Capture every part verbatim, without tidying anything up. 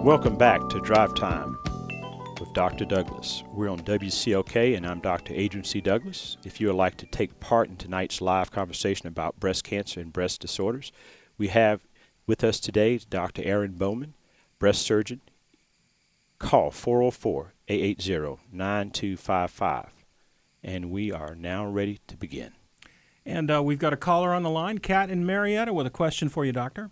Welcome back to Drive Time with Doctor Douglas. We're on W C L K, and I'm Doctor Adrian C. Douglas. If you would like to take part in tonight's live conversation about breast cancer and breast disorders, we have with us today Doctor Aaron Bowman, breast surgeon. Call four oh four, eight eight zero, nine two five five. And we are now ready to begin. And uh, we've got a caller on the line, Kat in Marietta, with a question for you, Doctor.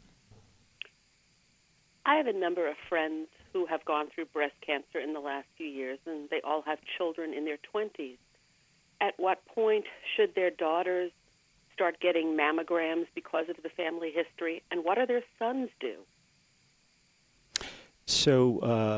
I have a number of friends who have gone through breast cancer in the last few years, and they all have children in their twenties. At what point should their daughters start getting mammograms because of the family history, and what do their sons do? So uh,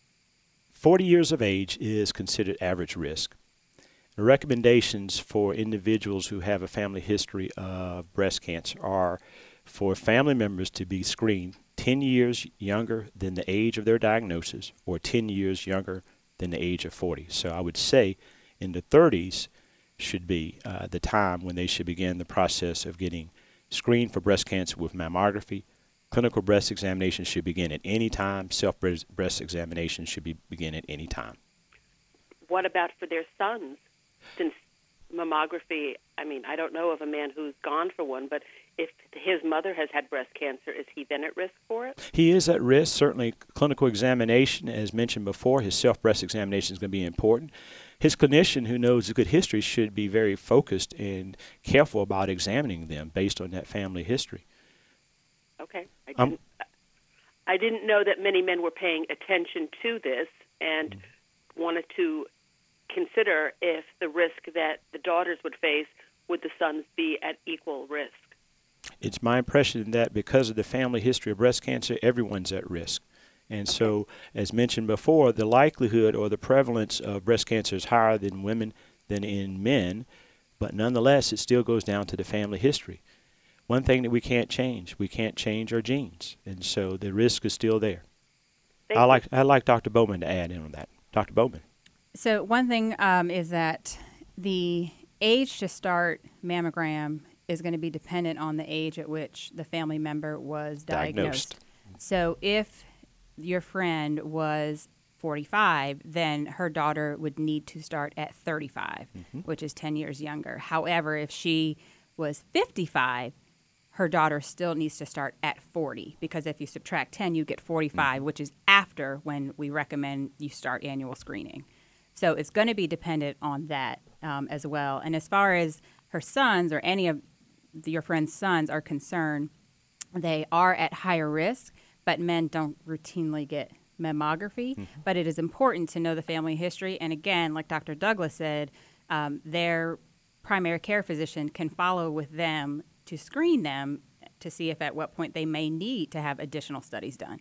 forty years of age is considered average risk. The recommendations for individuals who have a family history of breast cancer are for family members to be screened ten years younger than the age of their diagnosis or ten years younger than the age of forty. So I would say in the thirties should be uh, the time when they should begin the process of getting screened for breast cancer with mammography. Clinical breast examination should begin at any time. Self-breast examination should be begin at any time. What about for their sons? Since mammography, I mean, I don't know of a man who's gone for one, but if his mother has had breast cancer, is he then at risk for it? He is at risk. Certainly, clinical examination, as mentioned before, his self-breast examination is going to be important. His clinician, who knows a good history, should be very focused and careful about examining them based on that family history. Okay. I didn't, um, I didn't know that many men were paying attention to this and mm-hmm. wanted to consider if the risk that the daughters would face, would the sons be at equal risk? It's my impression that because of the family history of breast cancer, everyone's at risk. And so, as mentioned before, the likelihood or the prevalence of breast cancer is higher in women than in men, but nonetheless, it still goes down to the family history. One thing that we can't change, we can't change our genes, and so the risk is still there. Thank I like you. I'd like Doctor Bowman to add in on that. Doctor Bowman. So one thing um, is that the age to start mammogram is going to be dependent on the age at which the family member was diagnosed. Diagnosed. So if your friend was forty-five, then her daughter would need to start at thirty-five, mm-hmm. which is ten years younger. However, if she was fifty-five, her daughter still needs to start at forty, because if you subtract ten, you get forty-five, mm-hmm. which is after when we recommend you start annual screening. So it's going to be dependent on that um, as well. And as far as her sons or any of the, your friend's sons are concerned, they are at higher risk, but men don't routinely get mammography. Mm-hmm. But it is important to know the family history. And again, like Doctor Douglas said, um, their primary care physician can follow with them to screen them to see if at what point they may need to have additional studies done.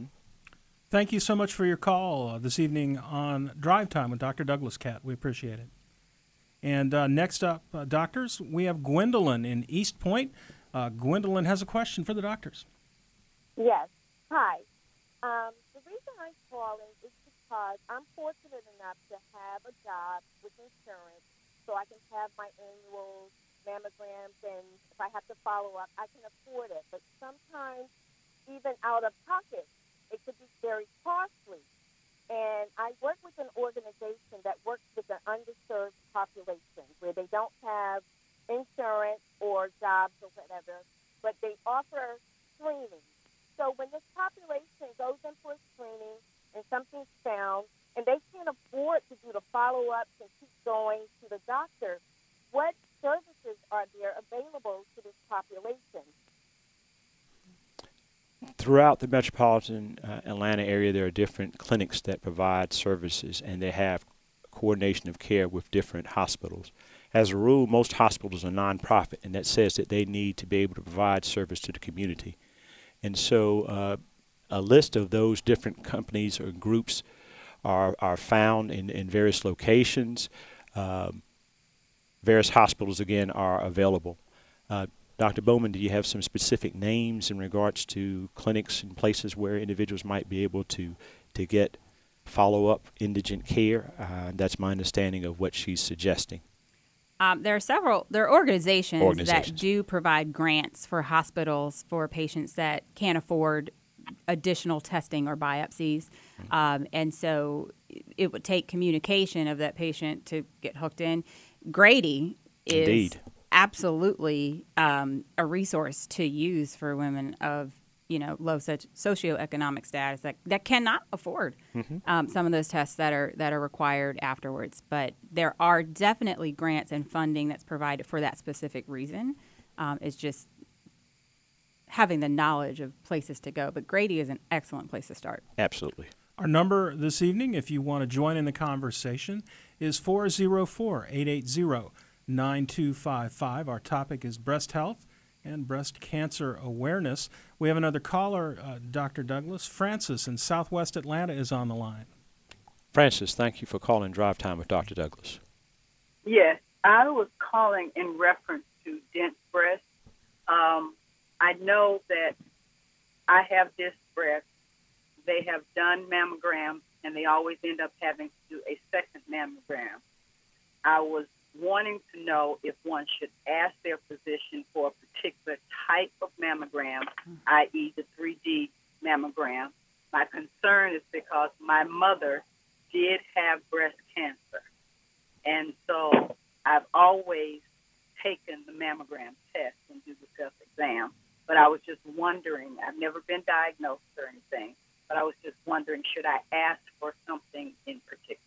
Thank you so much for your call uh, this evening on Drive Time with Doctor Douglas, Cat. We appreciate it. And uh, next up, uh, doctors, we have Gwendolyn in East Point. Uh, Gwendolyn has a question for the doctors. Yes. Hi. Um, the reason I'm calling is because I'm fortunate enough to have a job with insurance so I can have my annual mammograms, and if I have to follow up, I can afford it. But sometimes, even out of pocket, it could be very costly. And I work with an organization that works with an underserved population where they don't have insurance or jobs or whatever, but they offer screening. So when this population goes in for a screening and something's found, and they can't afford to do the follow-ups and keep going to the doctor, what services are there available to this population? Throughout the metropolitan uh, Atlanta area, there are different clinics that provide services, and they have coordination of care with different hospitals. As a rule, most hospitals are nonprofit, and that says that they need to be able to provide service to the community. And so uh, a list of those different companies or groups are, are found in, in various locations. Um, various hospitals, again, are available. Uh, Doctor Bowman, do you have some specific names in regards to clinics and places where individuals might be able to, to get follow-up indigent care? Uh, that's my understanding of what she's suggesting. Um, there are several, there are organizations, organizations that do provide grants for hospitals for patients that can't afford additional testing or biopsies. Um, and so it would take communication of that patient to get hooked in. Grady is Indeed. absolutely um, a resource to use for women of you know, low soci- socioeconomic status that, that cannot afford mm-hmm. um, some of those tests that are that are required afterwards. But there are definitely grants and funding that's provided for that specific reason. Um, it's just having the knowledge of places to go. But Grady is an excellent place to start. Absolutely. Our number this evening, if you want to join in the conversation, is four oh four, eight eight zero, nine two five five. Our topic is breast health and breast cancer awareness. We have another caller, uh, Doctor Douglas. Francis in Southwest Atlanta is on the line. Francis, thank you for calling Drive Time with Doctor Douglas. Yes, I was calling in reference to dense breast. Um, I know that I have this breast. They have done mammograms, and they always end up having to do a second mammogram. I was wanting to know if one should ask their physician for a particular type of mammogram, that is the three D mammogram. My concern is because my mother did have breast cancer, and so I've always taken the mammogram test and do the self-exam, but I was just wondering, I've never been diagnosed or anything, but I was just wondering, should I ask for something in particular?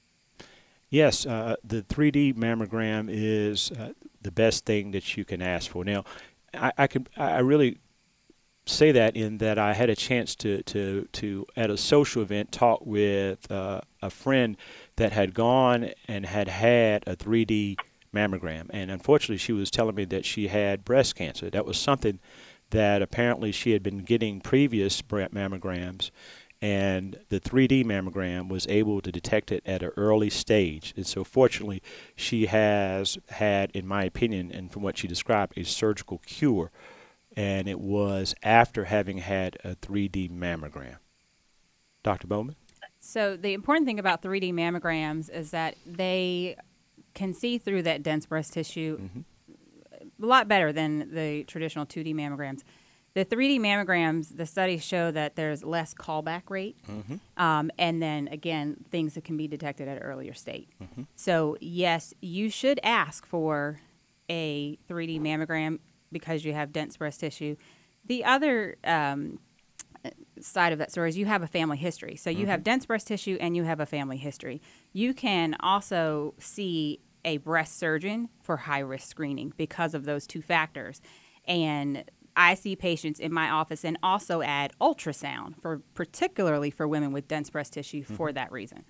Yes, uh, the three D mammogram is uh, the best thing that you can ask for. Now, I, I can I really say that in that I had a chance to to, to at a social event talk with uh, a friend that had gone and had had a three D mammogram, and unfortunately, she was telling me that she had breast cancer. That was something that apparently she had been getting previous mammograms. And the three D mammogram was able to detect it at an early stage. And so fortunately, she has had, in my opinion, and from what she described, a surgical cure. And it was after having had a three D mammogram. Doctor Bowman? So the important thing about three D mammograms is that they can see through that dense breast tissue mm-hmm. a lot better than the traditional two D mammograms. The three D mammograms, the studies show that there's less callback rate, mm-hmm. um, and then, again, things that can be detected at an earlier state. Mm-hmm. So, yes, you should ask for a three D mammogram because you have dense breast tissue. The other um, side of that story is you have a family history. So you mm-hmm. have dense breast tissue and you have a family history. You can also see a breast surgeon for high-risk screening because of those two factors. And I see patients in my office and also add ultrasound, for particularly for women with dense breast tissue mm-hmm. for that reason.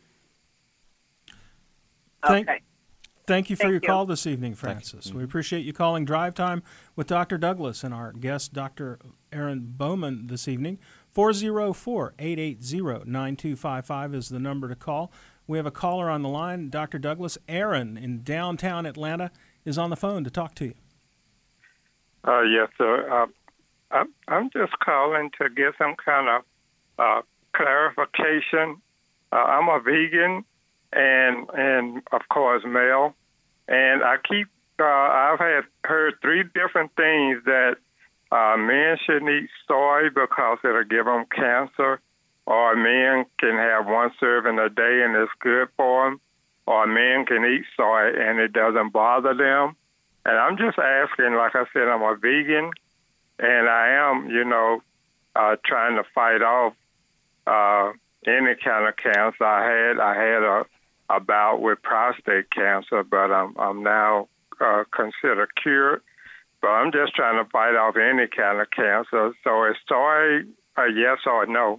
Thank, okay. Thank you for thank your you. call this evening, Francis. Mm-hmm. We appreciate you calling Drive Time with Doctor Douglas and our guest, Doctor Aaron Bowman, this evening. four oh four, eight eight zero, nine two five five is the number to call. We have a caller on the line, Doctor Douglas. Aaron in downtown Atlanta is on the phone to talk to you. Uh, yes, sir. Uh, I'm, I'm just calling to get some kind of uh, clarification. Uh, I'm a vegan and, and of course, male. And I keep, uh, I've had heard three different things that uh, men shouldn't eat soy because it'll give them cancer, or men can have one serving a day and it's good for them, or men can eat soy and it doesn't bother them. And I'm just asking, like I said, I'm a vegan, and I am, you know, uh, trying to fight off uh, any kind of cancer. I had I had a, a bout with prostate cancer, but I'm I'm now uh, considered cured. But I'm just trying to fight off any kind of cancer. So is soy a yes or no?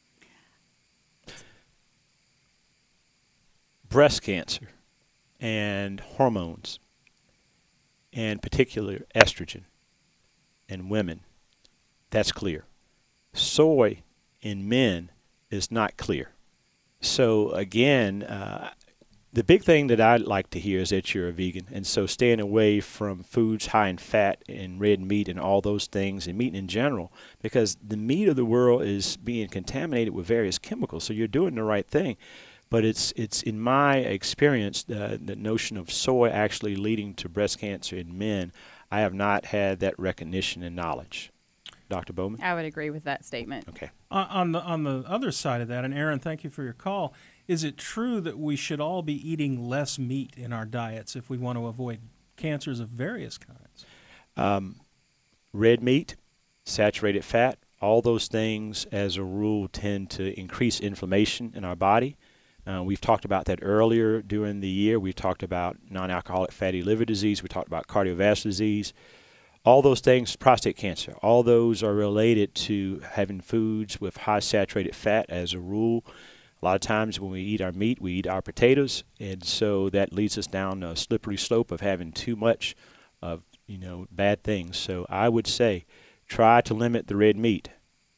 Breast cancer and hormones, and particular estrogen in women, that's clear. Soy in men is not clear. So again, uh, the big thing that I'd like to hear is that you're a vegan, and so staying away from foods high in fat and red meat and all those things, and meat in general, because the meat of the world is being contaminated with various chemicals, so you're doing the right thing. But it's, it's in my experience, uh, the notion of soy actually leading to breast cancer in men, I have not had that recognition and knowledge. Doctor Bowman? I would agree with that statement. Okay. Uh, on the on the other side of that, and Aaron, thank you for your call. Is it true that we should all be eating less meat in our diets if we want to avoid cancers of various kinds? Um, red meat, saturated fat, all those things, as a rule, tend to increase inflammation in our body. Uh, we've talked about that earlier during the year. We talked about non-alcoholic fatty liver disease. We talked about cardiovascular disease. All those things, prostate cancer, all those are related to having foods with high saturated fat as a rule. A lot of times when we eat our meat, we eat our potatoes, and so that leads us down a slippery slope of having too much of, you know, bad things. So I would say try to limit the red meat.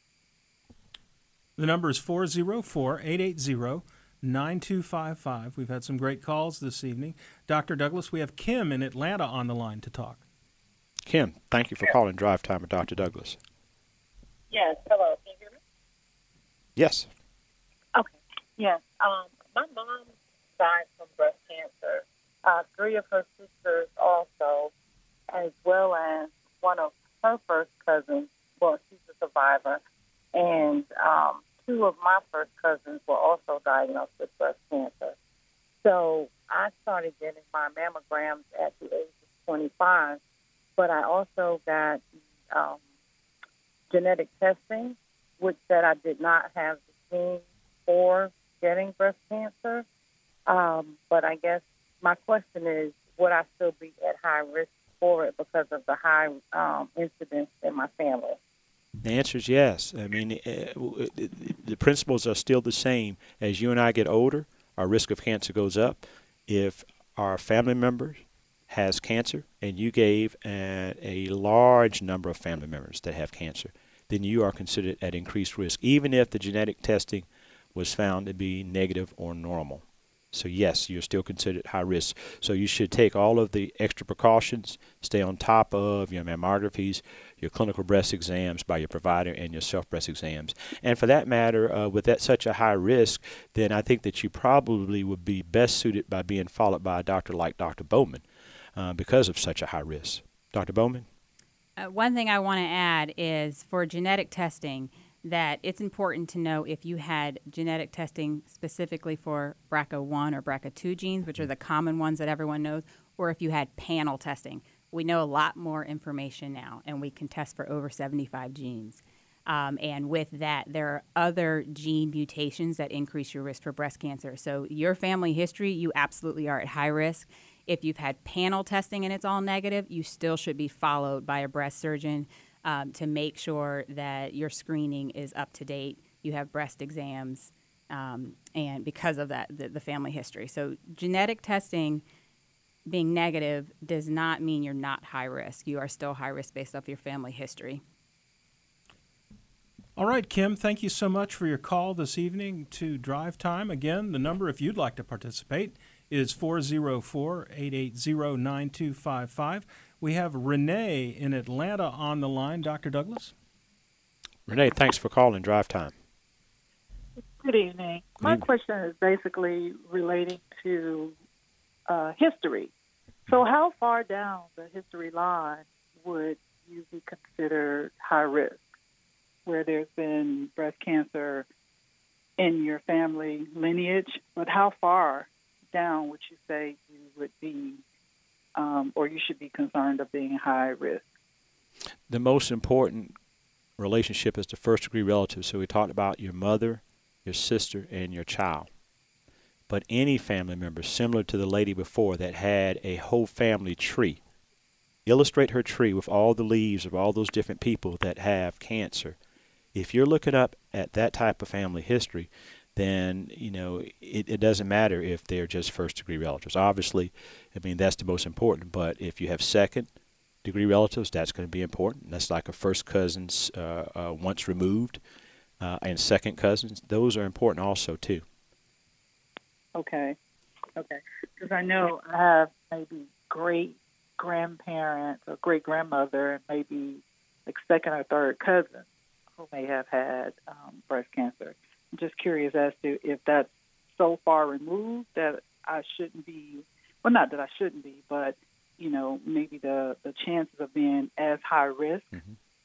The number is four oh four, eight eight zero, nine two five five. We've had some great calls this evening. Doctor Douglas, we have Kim in Atlanta on the line to talk. Kim, thank you for calling Drive Time with Doctor Douglas. Yes, hello. Can you hear me? Yes. Okay. Yes. Um, my mom died from breast cancer. Uh, three of her sisters also, as well as one of her first cousins. Well, she's a survivor. And um, two of my first cousins were also diagnosed with breast cancer. So I started getting my mammograms at the age of twenty-five, but I also got um, genetic testing, which said I did not have the gene for getting breast cancer. Um, but I guess my question is, would I still be at high risk for it because of the high um, incidence in my family? The answer is yes. I mean, uh, the principles are still the same. As you and I get older, our risk of cancer goes up. If our family member has cancer and you gave a, a large number of family members that have cancer, then you are considered at increased risk, even if the genetic testing was found to be negative or normal. So yes, you're still considered high risk. So you should take all of the extra precautions, stay on top of your mammographies, your clinical breast exams by your provider, and your self-breast exams. And for that matter, uh, with that such a high risk, then I think that you probably would be best suited by being followed by a doctor like Doctor Bowman uh, because of such a high risk. Doctor Bowman? Uh, one thing I want to add is for genetic testing, that it's important to know if you had genetic testing specifically for B R C A one or B R C A two genes, which are the common ones that everyone knows, or if you had panel testing. We know a lot more information now, and we can test for over seventy-five genes. Um, and with that, there are other gene mutations that increase your risk for breast cancer. So your family history, you absolutely are at high risk. If you've had panel testing and it's all negative, you still should be followed by a breast surgeon Um, to make sure that your screening is up to date. You have breast exams, um, and because of that, the, the family history. So genetic testing being negative does not mean you're not high risk. You are still high risk based off your family history. All right, Kim, thank you so much for your call this evening to Drive Time. Again, the number, if you'd like to participate, is four oh four, eight eight zero, nine two five five. We have Renee in Atlanta on the line. Doctor Douglas? Renee, thanks for calling Drive Time. Good evening. Good My evening. question is basically relating to uh, history. So how far down the history line would you be considered high risk, where there's been breast cancer in your family lineage? But how far down would you say you would be Um, or you should be concerned of being high risk? The most important relationship is the first degree relative. So we talked about your mother, your sister, and your child. But any family member, similar to the lady before that had a whole family tree, illustrate her tree with all the leaves of all those different people that have cancer. If you're looking up at that type of family history, then, you know, it, it doesn't matter if they're just first-degree relatives. Obviously, I mean, that's the most important. But if you have second-degree relatives, that's going to be important. That's like a first cousins uh, uh, once removed uh, and second cousins. Those are important also, too. Okay. Okay. Because I know I have maybe great-grandparents or great-grandmother and maybe like second or third cousin who may have had um, breast cancer. I'm just curious as to if that's so far removed that I shouldn't be, well, not that I shouldn't be, but, you know, maybe the, the chances of being as high risk Mm-hmm.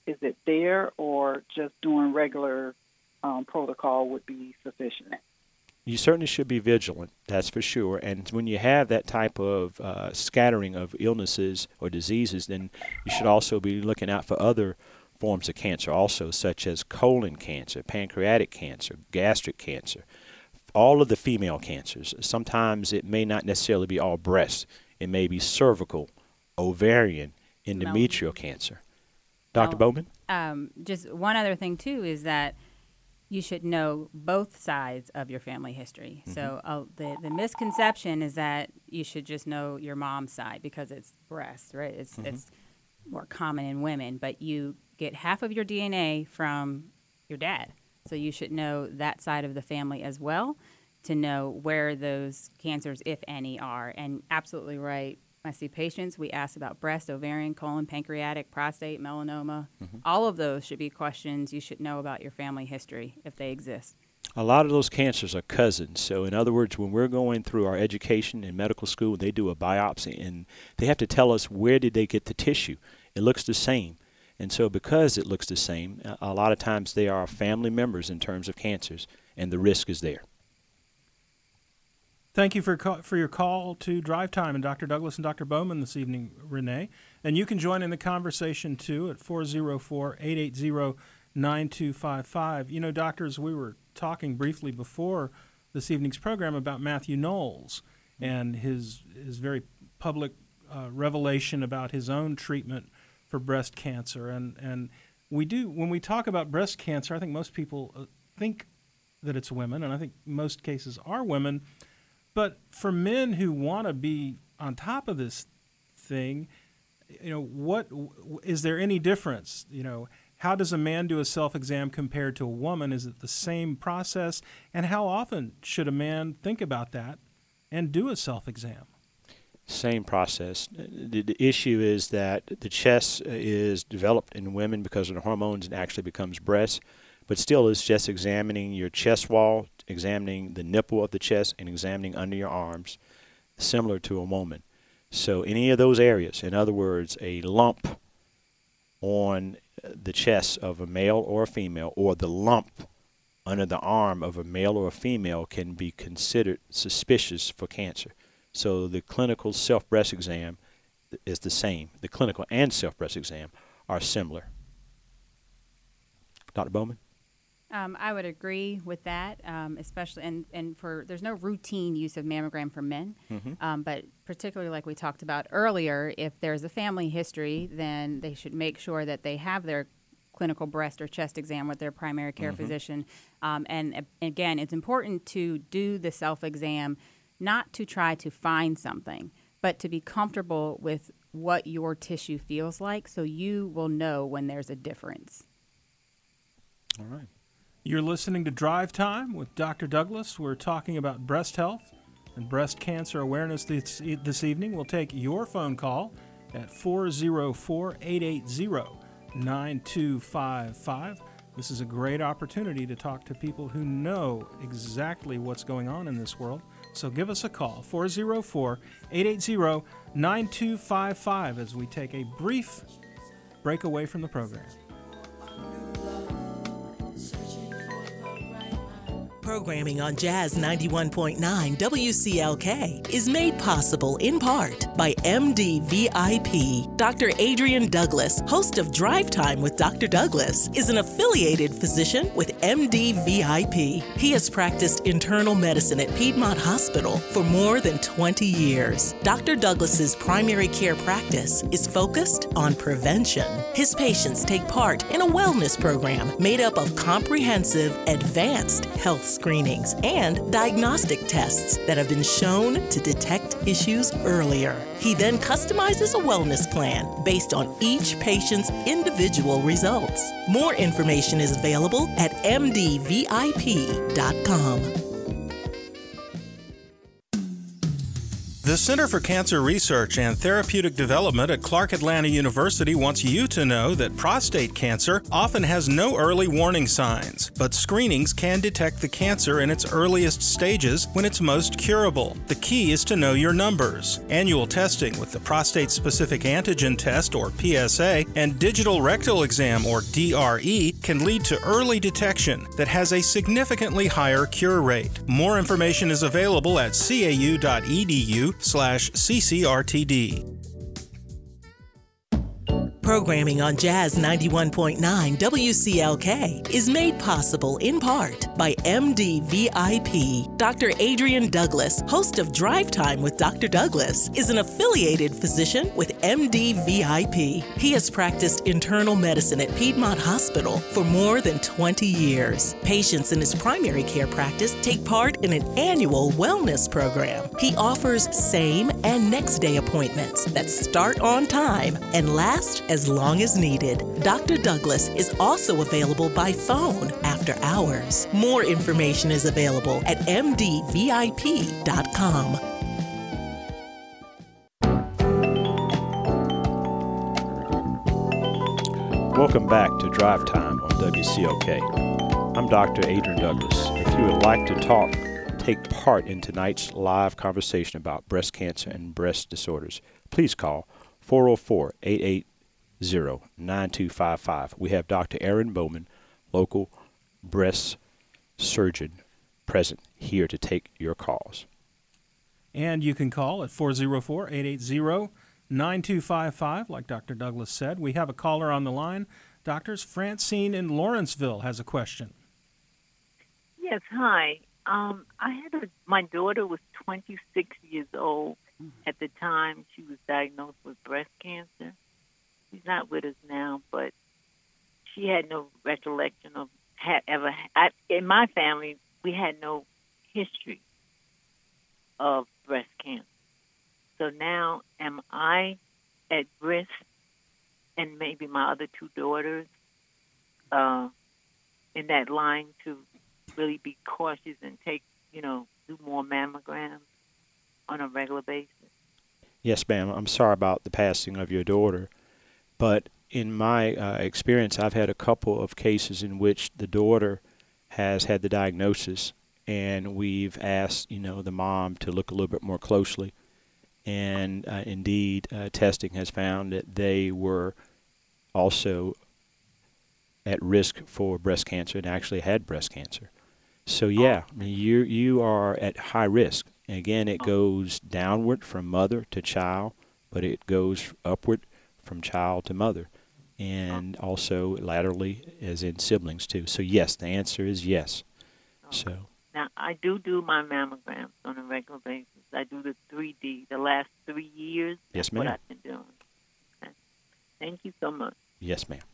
is it there, or just doing regular um, protocol would be sufficient? You certainly should be vigilant, that's for sure. And when you have that type of uh, scattering of illnesses or diseases, then you should also be looking out for other forms of cancer also, such as colon cancer, pancreatic cancer, gastric cancer, all of the female cancers. Sometimes it may not necessarily be all breast. It may be cervical, ovarian, endometrial no. cancer. Doctor no. Bowman? Um, just one other thing, too, is that you should know both sides of your family history. Mm-hmm. So uh, the, the misconception is that you should just know your mom's side because it's breast, right? It's, mm-hmm. it's more common in women. But you get half of your D N A from your dad. So you should know that side of the family as well to know where those cancers, if any, are. And absolutely right. I see patients, we ask about breast, ovarian, colon, pancreatic, prostate, melanoma. Mm-hmm. All of those should be questions you should know about your family history if they exist. A lot of those cancers are cousins. So in other words, when we're going through our education in medical school, they do a biopsy and they have to tell us where did they get the tissue. It looks the same. And so because it looks the same, a lot of times they are family members in terms of cancers, and the risk is there. Thank you for for your call to Drive Time and Doctor Douglas and Doctor Bowman this evening, Renee. And you can join in the conversation, too, at four oh four, eight eight zero, nine two five five. You know, doctors, we were talking briefly before this evening's program about Matthew Knowles and his, his very public uh, revelation about his own treatment for breast cancer. And, and we do, when we talk about breast cancer, I think most people uh, think that it's women, and I think most cases are women. But for men who want to be on top of this thing, you know, what is there any difference? You know, how does a man do a self-exam compared to a woman? Is it the same process? And how often should a man think about that and do a self-exam? Same process. The, the issue is that the chest is developed in women because of the hormones and actually becomes breast. But still, it's just examining your chest wall, examining the nipple of the chest, and examining under your arms, similar to a woman. So any of those areas, in other words, a lump on the chest of a male or a female, or the lump under the arm of a male or a female, can be considered suspicious for cancer. So the clinical self-breast exam is the same. The clinical and self-breast exam are similar. Doctor Bowman? Um, I would agree with that, um, especially, and, and for there's no routine use of mammogram for men, mm-hmm. um, but particularly like we talked about earlier, if there's a family history, then they should make sure that they have their clinical breast or chest exam with their primary care mm-hmm. physician. Um, and uh, again, it's important to do the self-exam not to try to find something, but to be comfortable with what your tissue feels like so you will know when there's a difference. All right. You're listening to Drive Time with Doctor Douglas. We're talking about breast health and breast cancer awareness this, this evening. We'll take your phone call at four oh four, eight eight zero, nine two five five. This is a great opportunity to talk to people who know exactly what's going on in this world. So give us a call, four oh four, eight eight zero, nine two five five, as we take a brief break away from the program. Programming on Jazz ninety-one point nine W C L K is made possible in part by M D V I P. Doctor Adrian Douglas, host of Drive Time with Doctor Douglas, is an affiliated physician with M D V I P. He has practiced internal medicine at Piedmont Hospital for more than twenty years. Doctor Douglas's primary care practice is focused on prevention. His patients take part in a wellness program made up of comprehensive, advanced health screenings and diagnostic tests that have been shown to detect issues earlier. He then customizes a wellness plan based on each patient's individual results. More information is available at m d v i p dot com. The Center for Cancer Research and Therapeutic Development at Clark Atlanta University wants you to know that prostate cancer often has no early warning signs, but screenings can detect the cancer in its earliest stages when it's most curable. The key is to know your numbers. Annual testing with the prostate-specific antigen test, or P S A, and digital rectal exam, or D R E, can lead to early detection that has a significantly higher cure rate. More information is available at c a u dot e d u slash C C R T D. Programming on Jazz ninety-one point nine W C L K is made possible in part by M D V I P. Doctor Adrian Douglas, host of Drive Time with Doctor Douglas, is an affiliated physician with M D V I P. He has practiced internal medicine at Piedmont Hospital for more than twenty years. Patients in his primary care practice take part in an annual wellness program. He offers same and next day appointments that start on time and last as long as needed. Doctor Douglas is also available by phone after hours. More information is available at m d v i p dot com. Welcome back to Drive Time on W C L K. I'm Doctor Adrian Douglas. If you would like to talk, take part in tonight's live conversation about breast cancer and breast disorders, please call four oh four, eight eight zero, nine two five five. We have Doctor Aaron Bowman, local breast surgeon, present here to take your calls. And you can call at four oh four, eight eight zero, nine two five five, like Doctor Douglas said. We have a caller on the line. Doctors, Francine in Lawrenceville has a question. Yes, hi. Um, I had a, my daughter was twenty-six years old at the time she was diagnosed with breast cancer. She's not with us now, but she had no recollection of had ever. I, in my family, we had no history of breast cancer. So now, am I at risk, and maybe my other two daughters, uh, in that line to really be cautious and take, you know, do more mammograms on a regular basis? Yes, ma'am. I'm sorry about the passing of your daughter. But in my uh, experience, I've had a couple of cases in which the daughter has had the diagnosis, and we've asked, you know, the mom to look a little bit more closely. And uh, indeed, uh, testing has found that they were also at risk for breast cancer and actually had breast cancer. So, yeah, I mean, you you are at high risk. And again, it goes downward from mother to child, but it goes upward from child to mother, and also laterally as in siblings too. So yes, the answer is yes. Okay. So now I do do my mammograms on a regular basis. I do the three D the last three years. Yes, That's ma'am. What I've been doing. Okay. Thank you so much. Yes, ma'am.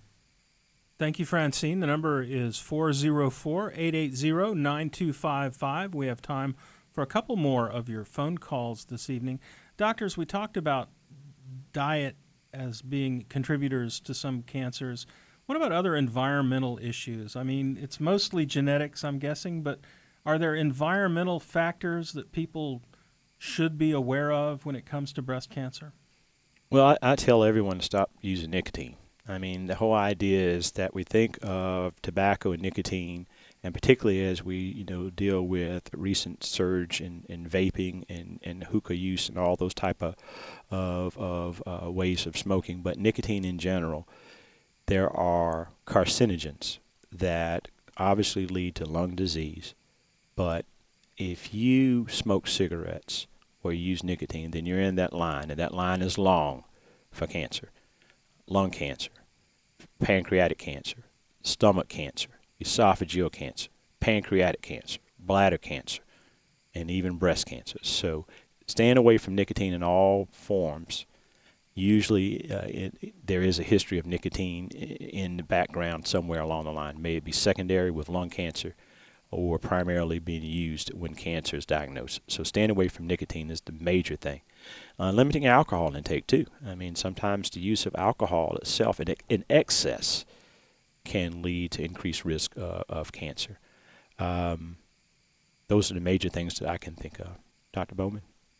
Thank you, Francine. The number is four oh four, eight eight zero, nine two five five. We have time for a couple more of your phone calls this evening. Doctors, we talked about diet as being contributors to some cancers. What about other environmental issues? I mean, it's mostly genetics, I'm guessing, but are there environmental factors that people should be aware of when it comes to breast cancer? Well, I, I tell everyone to stop using nicotine. I mean, the whole idea is that we think of tobacco and nicotine, and particularly as we, you know, deal with recent surge in, in vaping and, and hookah use and all those type of of, of uh, ways of smoking, but nicotine in general, there are carcinogens that obviously lead to lung disease. But if you smoke cigarettes or you use nicotine, then you're in that line, and that line is long for cancer. Lung cancer, pancreatic cancer, stomach cancer, esophageal cancer, pancreatic cancer, bladder cancer, and even breast cancer. So staying away from nicotine in all forms. Usually uh, it, there is a history of nicotine in the background somewhere along the line. May it be secondary with lung cancer or primarily being used when cancer is diagnosed. So staying away from nicotine is the major thing. Uh, limiting alcohol intake too. I mean, sometimes the use of alcohol itself in, in excess can lead to increased risk uh, of cancer. Um, those are the major things that I can think of. Doctor Bowman?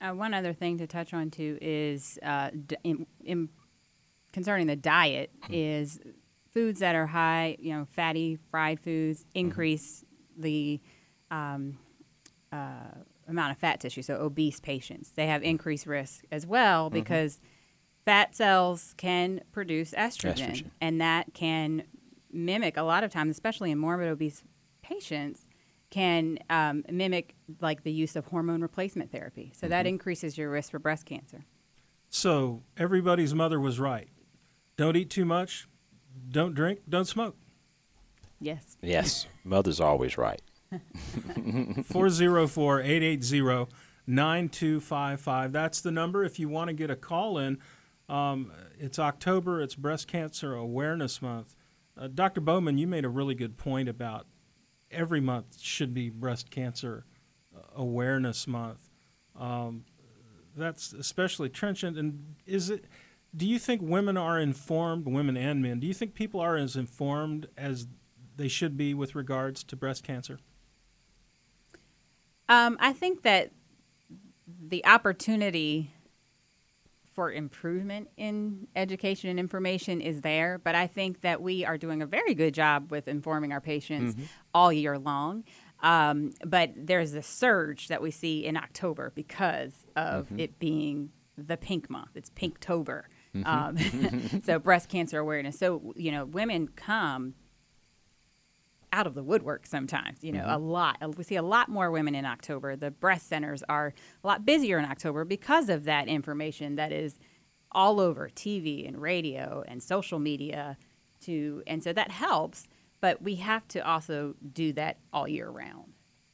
Uh, one other thing to touch on too is uh, d- in, in concerning the diet is foods that are high, you know, fatty fried foods increase mm-hmm. the um, uh, amount of fat tissue. So obese patients, they have increased risk as well because mm-hmm. fat cells can produce estrogen, estrogen, and that can mimic a lot of times, especially in morbid obese patients, can um, mimic like the use of hormone replacement therapy. So mm-hmm. that increases your risk for breast cancer. So everybody's mother was right. Don't eat too much, don't drink, don't smoke. Yes. Yes, mother's always right. four oh four, eight eight zero, nine two five five. That's the number if you want to get a call in. Um, it's October, it's Breast Cancer Awareness Month. Uh, Doctor Bowman, you made a really good point about every month should be Breast Cancer Awareness Month. Um, that's especially trenchant. And is it? Do you think women are informed, women and men, do you think people are as informed as they should be with regards to breast cancer? Um, I think that the opportunity for improvement in education and information is there, but I think that we are doing a very good job with informing our patients mm-hmm. all year long. Um, but there's a surge that we see in October because of mm-hmm. it being the pink month. It's Pinktober. Mm-hmm. Um, so breast cancer awareness. So, you know, women come out of the woodwork sometimes, you know, mm-hmm. a lot. We see a lot more women in October. The breast centers are a lot busier in October because of that information that is all over T V and radio and social media to, and so that helps, but we have to also do that all year round.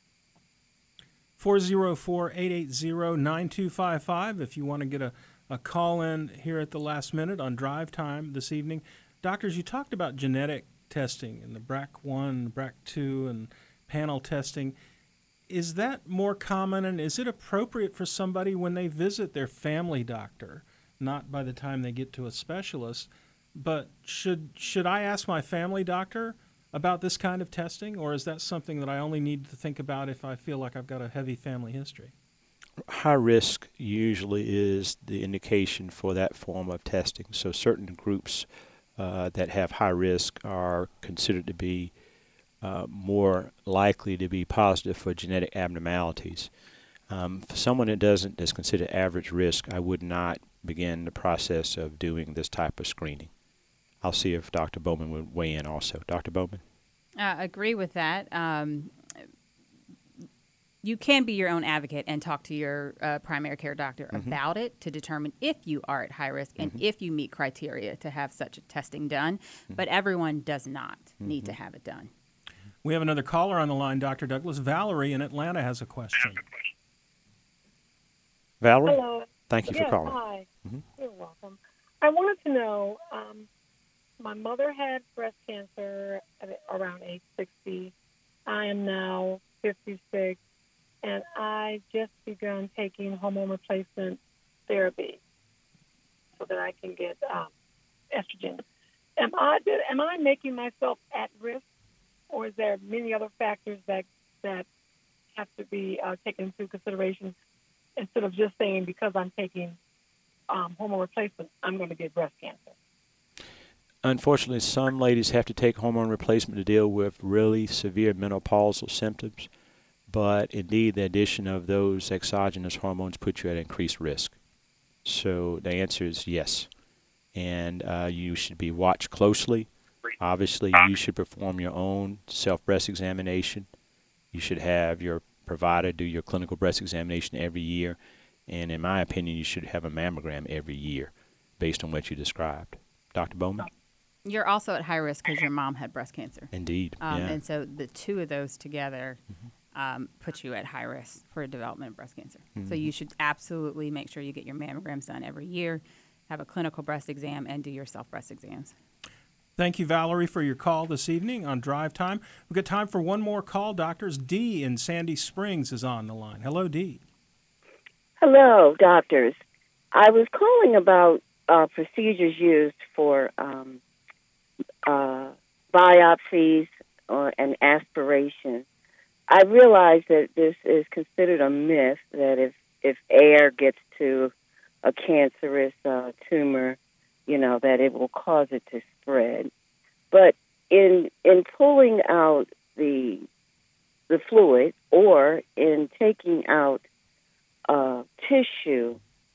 four oh four, eight eight zero, nine two five five if you want to get a, a call in here at the last minute on Drive Time this evening. Doctors, you talked about genetic testing and the B R C A one, B R C A two, and panel testing. Is that more common, and is it appropriate for somebody when they visit their family doctor, not by the time they get to a specialist, but should should I ask my family doctor about this kind of testing, or is that something that I only need to think about if I feel like I've got a heavy family history? High risk usually is the indication for that form of testing. So certain groups uh, that have high risk are considered to be uh, more likely to be positive for genetic abnormalities. Um, for someone that doesn't, that's considered average risk, I would not begin the process of doing this type of screening. I'll see if Doctor Bowman would weigh in also. Doctor Bowman? I uh, agree with that. Um, you can be your own advocate and talk to your uh, primary care doctor mm-hmm. about it to determine if you are at high risk and mm-hmm. if you meet criteria to have such a testing done. Mm-hmm. But everyone does not mm-hmm. need to have it done. We have another caller on the line, Doctor Douglas. Valerie in Atlanta has a question. Valerie? Hello. Thank you yes, for calling. Hi. Mm-hmm. You're welcome. I wanted to know, um, my mother had breast cancer at around age sixty. I am now fifty-six, and I just begun taking hormone replacement therapy so that I can get um, estrogen. Am I am I making myself at risk, or is there many other factors that that have to be uh, taken into consideration instead of just saying because I'm taking um, hormone replacement, I'm going to get breast cancer? Unfortunately, some ladies have to take hormone replacement to deal with really severe menopausal symptoms, but indeed the addition of those exogenous hormones puts you at increased risk. So the answer is yes, and uh, you should be watched closely. Obviously, you should perform your own self-breast examination. You should have your provider do your clinical breast examination every year, and in my opinion, you should have a mammogram every year based on what you described. Doctor Bowman? You're also at high risk because your mom had breast cancer. Indeed, um, yeah. And so the two of those together mm-hmm. um, put you at high risk for development of breast cancer. Mm-hmm. So you should absolutely make sure you get your mammograms done every year, have a clinical breast exam, and do your self-breast exams. Thank you, Valerie, for your call this evening on Drive Time. We've got time for one more call. Doctors, Dee in Sandy Springs is on the line. Hello, Dee. Hello, doctors. I was calling about uh, procedures used for um, uh, biopsies or an aspiration. I realize that this is considered a myth, that if if air gets to a cancerous uh, tumor, you know, that it will cause it to spread. But in in pulling out the the fluid or in taking out uh, tissue,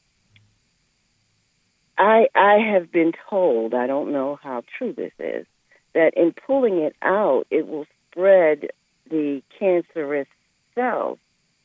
I I have been told, I don't know how true this is, that in pulling it out, it will spread the cancerous cells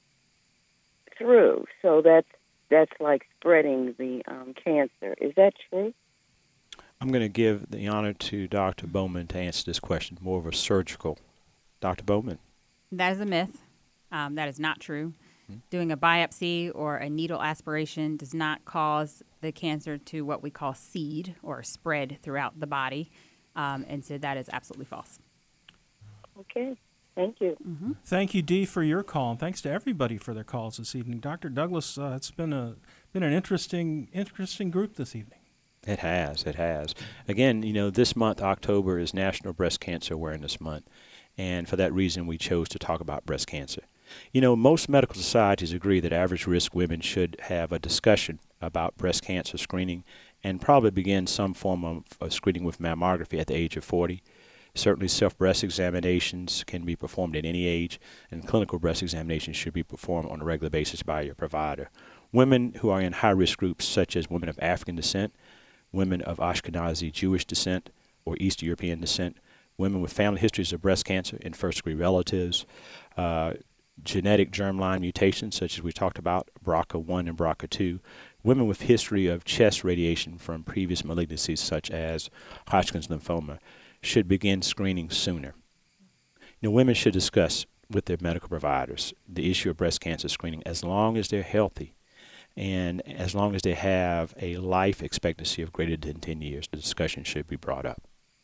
through. So that's that's like spreading the um, cancer. Is that true? I'm going to give the honor to Doctor Bowman to answer this question, more of a surgical. Doctor Bowman. That is a myth. Um, that is not true. Mm-hmm. Doing a biopsy or a needle aspiration does not cause the cancer to what we call seed or spread throughout the body. Um, and so that is absolutely false. Okay. Thank you. Mm-hmm. Thank you, Dee, for your call, and thanks to everybody for their calls this evening. Doctor Douglas, uh, it's been a been an interesting interesting group this evening. It has. It has. Again, you know, this month, October, is National Breast Cancer Awareness Month, and for that reason, we chose to talk about breast cancer. You know, most medical societies agree that average-risk women should have a discussion about breast cancer screening and probably begin some form of, of screening with mammography at the age of forty. Certainly, self-breast examinations can be performed at any age, and clinical breast examinations should be performed on a regular basis by your provider. Women who are in high-risk groups, such as women of African descent, women of Ashkenazi Jewish descent or East European descent, women with family histories of breast cancer in first-degree relatives, uh, genetic germline mutations, such as we talked about, B R C A one and B R C A two, women with history of chest radiation from previous malignancies, such as Hodgkin's lymphoma, should begin screening sooner. You know, women should discuss with their medical providers the issue of breast cancer screening as long as they're healthy and as long as they have a life expectancy of greater than ten years. The discussion should be brought up.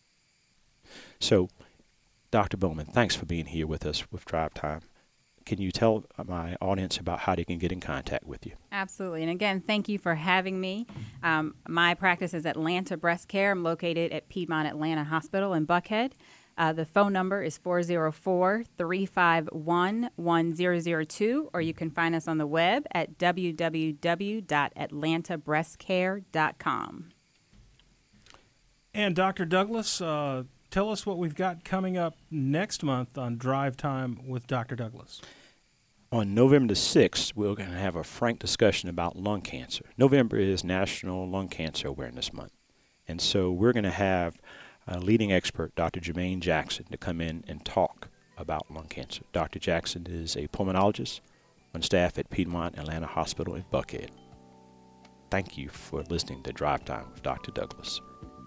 So, Doctor Bowman, thanks for being here with us with Drive Time. Can you tell my audience about how they can get in contact with you? Absolutely. And again, thank you for having me. Um, my practice is Atlanta Breast Care. I'm located at Piedmont Atlanta Hospital in Buckhead. Uh, the phone number is four oh four, three five one, one zero zero two, or you can find us on the web at w w w dot atlanta breast care dot com. And Doctor Douglas, uh, tell us what we've got coming up next month on Drive Time with Doctor Douglas. On November the sixth, we're going to have a frank discussion about lung cancer. November is National Lung Cancer Awareness Month. And so we're going to have a leading expert, Doctor Jermaine Jackson, to come in and talk about lung cancer. Doctor Jackson is a pulmonologist on staff at Piedmont Atlanta Hospital in Buckhead. Thank you for listening to Drive Time with Doctor Douglas.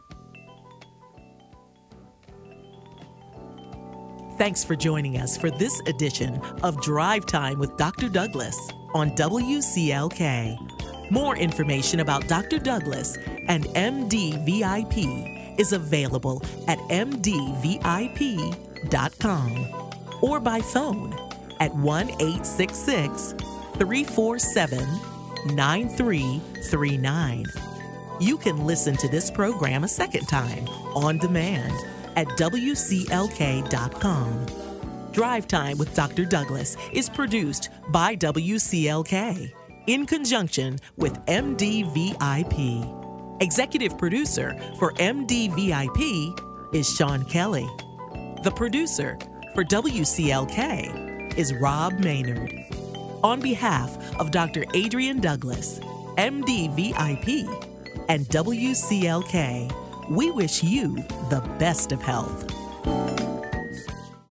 Thanks for joining us for this edition of Drive Time with Doctor Douglas on W C L K. More information about Doctor Douglas and M D V I P is available at m d v i p dot com or by phone at one eight six six, three four seven, nine three three nine. You can listen to this program a second time on demand at w c l k dot com. Drive Time with Doctor Douglas is produced by W C L K in conjunction with M D V I P. Executive producer for M D V I P is Sean Kelly. The producer for W C L K is Rob Maynard. On behalf of Doctor Adrian Douglas, M D V I P, and W C L K, we wish you the best of health.